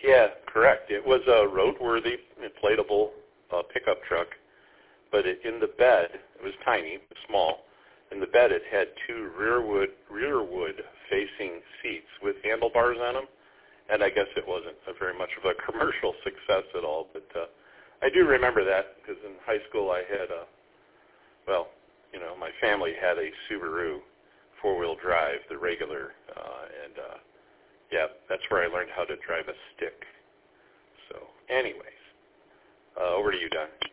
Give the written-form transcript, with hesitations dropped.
Yeah, correct. It was a roadworthy, inflatable pickup truck, but in the bed, it was tiny, small. In the bed, it had two rearward-facing seats with handlebars on them, and I guess it wasn't very much of a commercial success at all, but I do remember that because in high school I had my family had a Subaru four-wheel drive, the regular, and that's where I learned how to drive a stick. So anyways, over to you, Don.